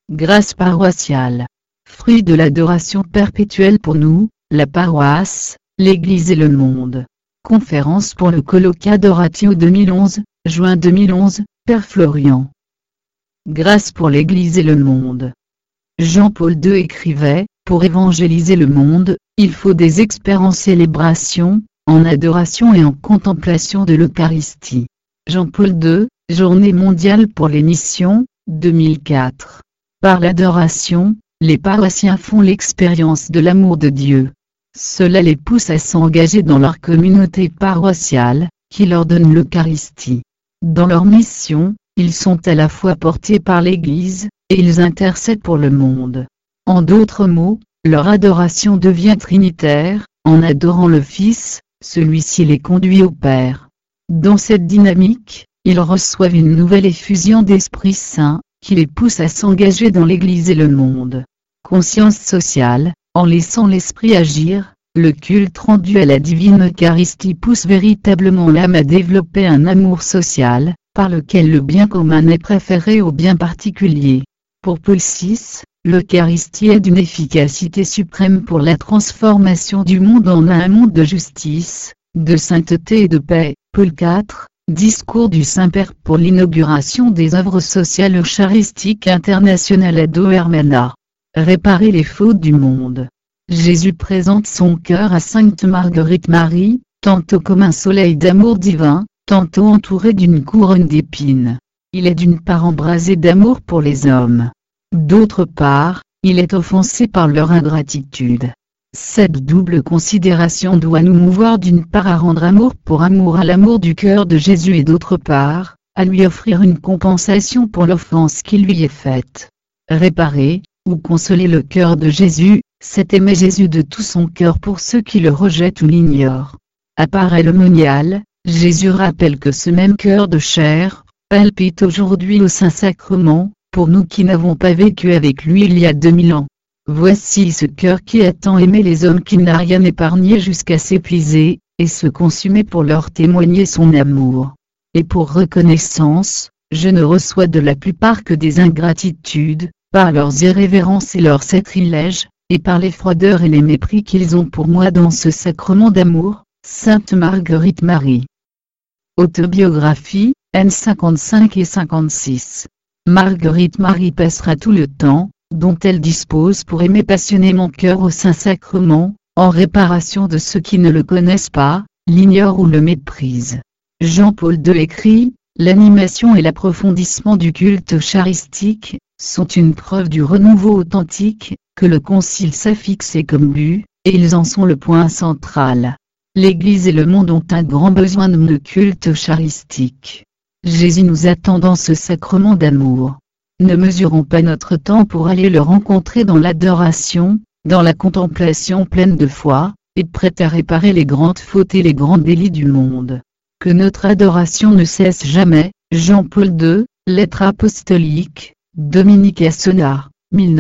Grâce paroissiale. Fruit de l'adoration perpétuelle pour nous, la paroisse, l'Église et le monde. Conférence pour le colloque Adoratio 2011, juin 2011, Père Florian. Grâce pour l'Église et le monde. Jean-Paul II écrivait, pour évangéliser le monde, il faut des experts en célébration, en adoration et en contemplation de l'Eucharistie. Jean-Paul II, Journée mondiale pour les missions, 2004. Par l'adoration, les paroissiens font l'expérience de l'amour de Dieu. Cela les pousse à s'engager dans leur communauté paroissiale, qui leur donne l'Eucharistie. Dans leur mission, ils sont à la fois portés par l'Église, et ils intercèdent pour le monde. En d'autres mots, leur adoration devient trinitaire, en adorant le Fils, celui-ci les conduit au Père. Dans cette dynamique, ils reçoivent une nouvelle effusion d'Esprit Saint, qui les pousse à s'engager dans l'Église et le monde. Conscience sociale, en laissant l'Esprit agir, le culte rendu à la divine Eucharistie pousse véritablement l'âme à développer un amour social, par lequel le bien commun est préféré au bien particulier. Pour Paul VI, l'Eucharistie est d'une efficacité suprême pour la transformation du monde en un monde de justice, de sainteté et de paix. Paul IV, Discours du Saint-Père pour l'inauguration des œuvres sociales eucharistiques internationales Ado Hermana. Réparer les fautes du monde. Jésus présente son cœur à Sainte Marguerite Marie, tantôt comme un soleil d'amour divin, tantôt entouré d'une couronne d'épines. Il est d'une part embrasé d'amour pour les hommes. D'autre part, il est offensé par leur ingratitude. Cette double considération doit nous mouvoir d'une part à rendre amour pour amour à l'amour du cœur de Jésus et d'autre part, à lui offrir une compensation pour l'offense qui lui est faite. Réparer, ou consoler le cœur de Jésus, c'est aimer Jésus de tout son cœur pour ceux qui le rejettent ou l'ignorent. À part l'aumônial, Jésus rappelle que ce même cœur de chair, palpite aujourd'hui au Saint-Sacrement, pour nous qui n'avons pas vécu avec lui il y a 2000 ans. Voici ce cœur qui a tant aimé les hommes qu'il n'a rien épargné jusqu'à s'épuiser, et se consumer pour leur témoigner son amour. Et pour reconnaissance, je ne reçois de la plupart que des ingratitudes, par leurs irrévérences et leurs sacrilèges, et par les froideurs et les mépris qu'ils ont pour moi dans ce sacrement d'amour. Sainte Marguerite Marie. Autobiographie, N 55 et 56. Marguerite Marie passera tout le temps, dont elle dispose pour aimer passionnément cœur au Saint-Sacrement, en réparation de ceux qui ne le connaissent pas, l'ignorent ou le méprisent. Jean-Paul II écrit, l'animation et l'approfondissement du culte eucharistique, sont une preuve du renouveau authentique, que le Concile s'est fixé comme but, et ils en sont le point central. L'Église et le monde ont un grand besoin de le culte eucharistique. Jésus nous attend dans ce sacrement d'amour. Ne mesurons pas notre temps pour aller le rencontrer dans l'adoration, dans la contemplation pleine de foi, et prête à réparer les grandes fautes et les grands délits du monde. Que notre adoration ne cesse jamais. Jean-Paul II, Lettre apostolique, Dominica Sona,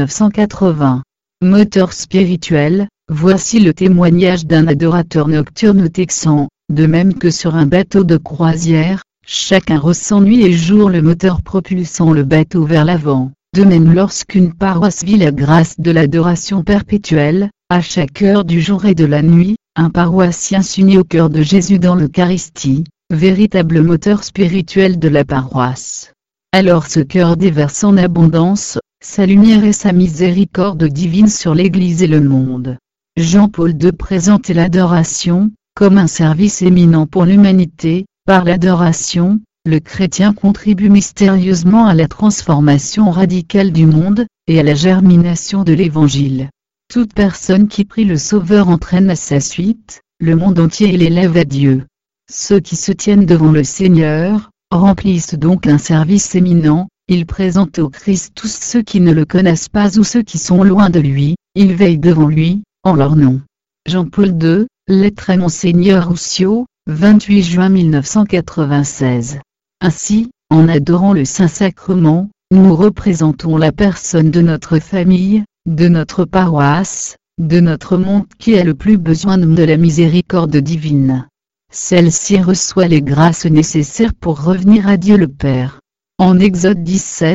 1980. Moteur spirituel, voici le témoignage d'un adorateur nocturne texan, de même que sur un bateau de croisière. Chacun ressent nuit et jour le moteur propulsant le bateau vers l'avant. De même lorsqu'une paroisse vit la grâce de l'adoration perpétuelle, à chaque heure du jour et de la nuit, un paroissien s'unit au cœur de Jésus dans l'Eucharistie, véritable moteur spirituel de la paroisse. Alors ce cœur déverse en abondance, sa lumière et sa miséricorde divine sur l'Église et le monde. Jean-Paul II présente l'adoration, comme un service éminent pour l'humanité. Par l'adoration, le chrétien contribue mystérieusement à la transformation radicale du monde, et à la germination de l'Évangile. Toute personne qui prie le Sauveur entraîne à sa suite, le monde entier et l'élève à Dieu. Ceux qui se tiennent devant le Seigneur, remplissent donc un service éminent, ils présentent au Christ tous ceux qui ne le connaissent pas ou ceux qui sont loin de lui, ils veillent devant lui, en leur nom. Jean-Paul II, Lettre à Monseigneur Roussio, 28 juin 1996. Ainsi, en adorant le Saint-Sacrement, nous représentons la personne de notre famille, de notre paroisse, de notre monde qui a le plus besoin de la miséricorde divine. Celle-ci reçoit les grâces nécessaires pour revenir à Dieu le Père. En Exode 17,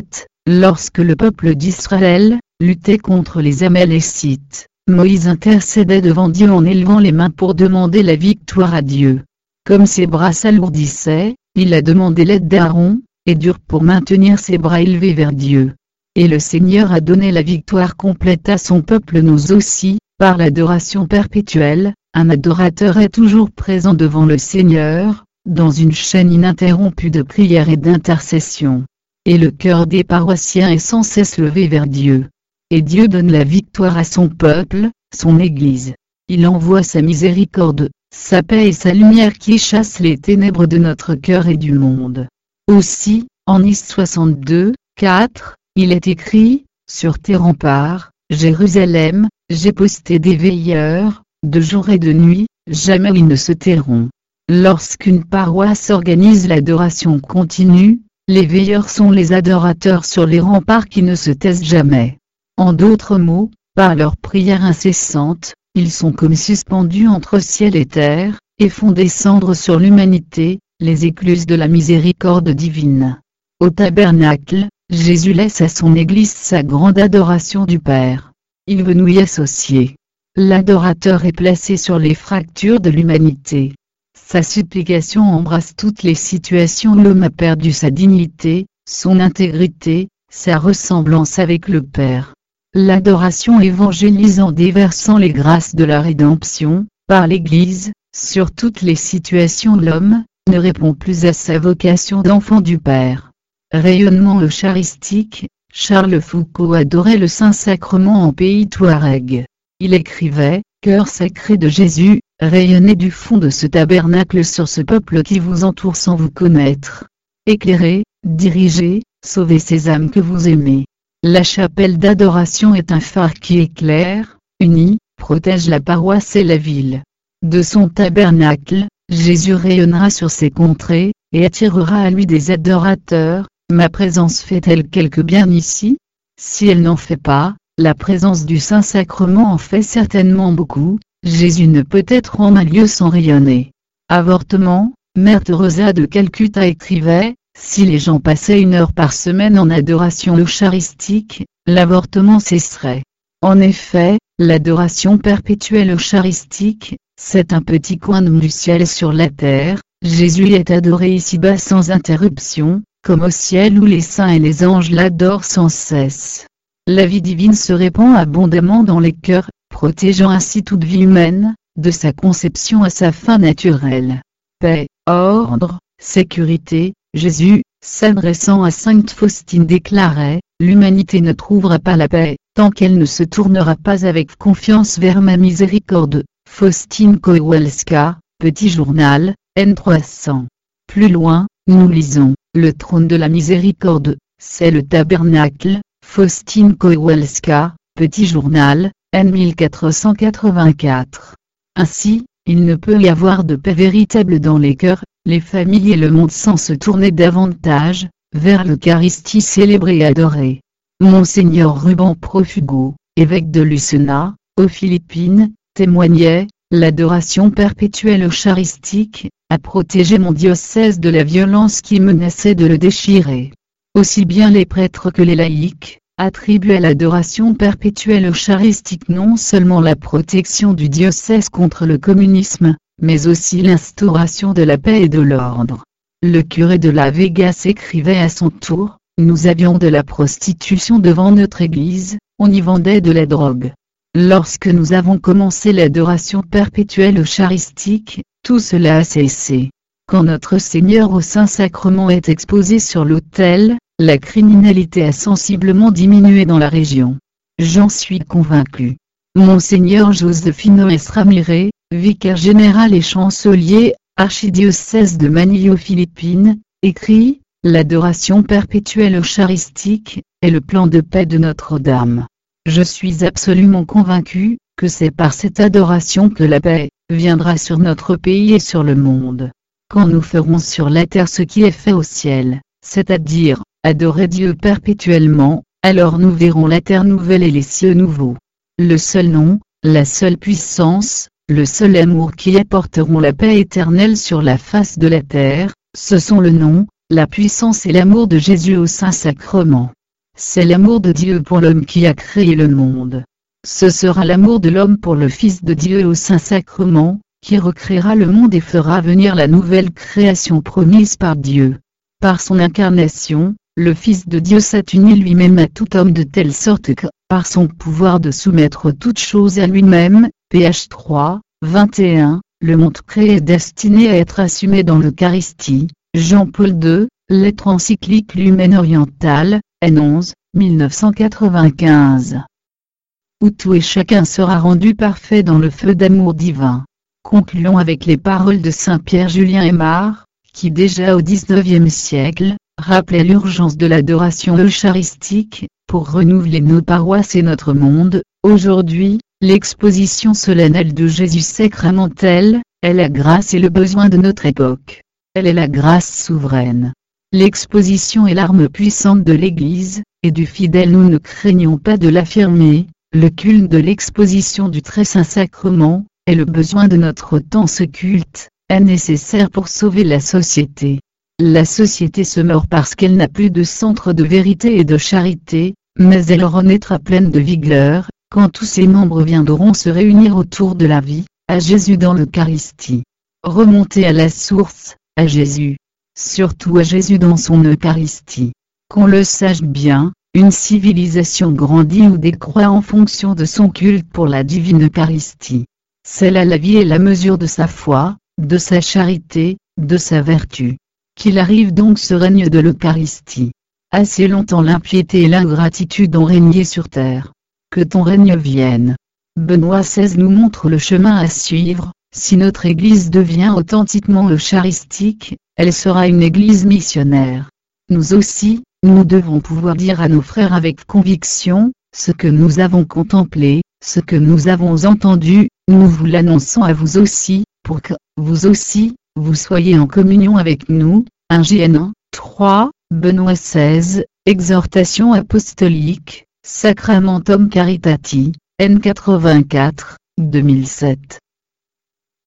Lorsque le peuple d'Israël luttait contre les Amalécites, Moïse intercédait devant Dieu en élevant les mains pour demander la victoire à Dieu. Comme ses bras s'alourdissaient, il a demandé l'aide d'Aaron, et dur pour maintenir ses bras élevés vers Dieu. Et le Seigneur a donné la victoire complète à son peuple. Nous aussi, par l'adoration perpétuelle, un adorateur est toujours présent devant le Seigneur, dans une chaîne ininterrompue de prière et d'intercession. Et le cœur des paroissiens est sans cesse levé vers Dieu. Et Dieu donne la victoire à son peuple, son Église. Il envoie sa miséricorde, sa paix et sa lumière qui chassent les ténèbres de notre cœur et du monde. Aussi, en Is 62, 4, il est écrit, sur tes remparts, Jérusalem, j'ai posté des veilleurs, de jour et de nuit, jamais ils ne se tairont. Lorsqu'une paroisse organise l'adoration continue, les veilleurs sont les adorateurs sur les remparts qui ne se taisent jamais. En d'autres mots, par leur prière incessante, ils sont comme suspendus entre ciel et terre, et font descendre sur l'humanité, les écluses de la miséricorde divine. Au tabernacle, Jésus laisse à son Église sa grande adoration du Père. Il veut nous y associer. L'adorateur est placé sur les fractures de l'humanité. Sa supplication embrasse toutes les situations où l'homme a perdu sa dignité, son intégrité, sa ressemblance avec le Père. L'adoration évangélise en déversant les grâces de la rédemption, par l'Église, sur toutes les situations. L'homme ne répond plus à sa vocation d'enfant du Père. Rayonnement eucharistique, Charles Foucault adorait le Saint-Sacrement en pays touareg. Il écrivait, « Cœur sacré de Jésus, rayonnez du fond de ce tabernacle sur ce peuple qui vous entoure sans vous connaître. Éclairez, dirigez, sauvez ces âmes que vous aimez. » La chapelle d'adoration est un phare qui éclaire, unit, protège la paroisse et la ville. De son tabernacle, Jésus rayonnera sur ces contrées, et attirera à lui des adorateurs. Ma présence fait-elle quelque bien ici? Si elle n'en fait pas, la présence du Saint-Sacrement en fait certainement beaucoup. Jésus ne peut être en un lieu sans rayonner. Avortement, Mère Teresa de Calcutta écrivait, si les gens passaient 1 heure par semaine en adoration eucharistique, l'avortement cesserait. En effet, l'adoration perpétuelle eucharistique, c'est un petit coin du ciel sur la terre. Jésus est adoré ici-bas sans interruption, comme au ciel où les saints et les anges l'adorent sans cesse. La vie divine se répand abondamment dans les cœurs, protégeant ainsi toute vie humaine, de sa conception à sa fin naturelle. Paix, ordre, sécurité. Jésus, s'adressant à Sainte Faustine déclarait, « L'humanité ne trouvera pas la paix, tant qu'elle ne se tournera pas avec confiance vers ma miséricorde. » Faustine Kowalska, Petit Journal, N300. Plus loin, nous lisons, « Le trône de la miséricorde, c'est le tabernacle. » Faustine Kowalska, Petit Journal, N1484. Ainsi, il ne peut y avoir de paix véritable dans les cœurs, les familles et le monde sans se tourner davantage vers l'Eucharistie célébrée et adorée. Monseigneur Ruben Profugo, évêque de Lucena, aux Philippines, témoignait, l'adoration perpétuelle eucharistique a protégé mon diocèse de la violence qui menaçait de le déchirer. Aussi bien les prêtres que les laïcs attribuent à l'adoration perpétuelle eucharistique non seulement la protection du diocèse contre le communisme, mais aussi l'instauration de la paix et de l'ordre. Le curé de la Vegas écrivait à son tour, « Nous avions de la prostitution devant notre église, on y vendait de la drogue. Lorsque nous avons commencé l'adoration perpétuelle eucharistique, tout cela a cessé. Quand notre Seigneur au Saint-Sacrement est exposé sur l'autel, la criminalité a sensiblement diminué dans la région. J'en suis convaincu. » Monseigneur Josefino S. Ramirez, vicaire général et chancelier, archidiocèse de Manille aux Philippines, écrit, « L'adoration perpétuelle eucharistique est le plan de paix de Notre-Dame. Je suis absolument convaincu que c'est par cette adoration que la paix viendra sur notre pays et sur le monde. Quand nous ferons sur la terre ce qui est fait au ciel, c'est-à-dire adorer Dieu perpétuellement, alors nous verrons la terre nouvelle et les cieux nouveaux. Le seul nom, la seule puissance, le seul amour qui apporteront la paix éternelle sur la face de la terre, ce sont le nom, la puissance et l'amour de Jésus au Saint-Sacrement. c'est l'amour de Dieu pour l'homme qui a créé le monde. Ce sera l'amour de l'homme pour le Fils de Dieu au Saint-Sacrement, qui recréera le monde et fera venir la nouvelle création promise par Dieu. Par son incarnation, le Fils de Dieu s'est uni lui-même à tout homme de telle sorte que, par son pouvoir de soumettre toutes choses à lui-même, Ph 3, 21, le monde créé est destiné à être assumé dans l'Eucharistie. Jean-Paul II, lettre encyclique Lumen Orientale, N11, 1995. Où tout et chacun sera rendu parfait dans le feu d'amour divin. Concluons avec les paroles de Saint Pierre Julien Aymar, qui déjà au XIXe siècle, rappelait l'urgence de l'adoration eucharistique, pour renouveler nos paroisses et notre monde. Aujourd'hui, l'exposition solennelle de Jésus sacramentel, est la grâce et le besoin de notre époque. Elle est la grâce souveraine. L'exposition est l'arme puissante de l'Église, et du fidèle nous ne craignons pas de l'affirmer, le culte de l'exposition du très saint sacrement, est le besoin de notre temps. Ce culte, est nécessaire pour sauver la société. La société se meurt parce qu'elle n'a plus de centre de vérité et de charité, mais elle renaîtra pleine de vigueur, quand tous ses membres viendront se réunir autour de la vie, à Jésus dans l'Eucharistie. Remonter à la source, à Jésus. Surtout à Jésus dans son Eucharistie. Qu'on le sache bien, une civilisation grandit ou décroît en fonction de son culte pour la divine Eucharistie. C'est là la vie et la mesure de sa foi, de sa charité, de sa vertu. Qu'il arrive donc ce règne de l'Eucharistie. Assez longtemps l'impiété et l'ingratitude ont régné sur terre. Que ton règne vienne. Benoît XVI nous montre le chemin à suivre. Si notre Église devient authentiquement eucharistique, elle sera une Église missionnaire. Nous aussi, nous devons pouvoir dire à nos frères avec conviction, ce que nous avons contemplé, ce que nous avons entendu, nous vous l'annonçons à vous aussi, pour que, vous aussi, vous soyez en communion avec nous. 1 JN 3, Benoît XVI, Exhortation apostolique, Sacramentum Caritati, N 84, 2007.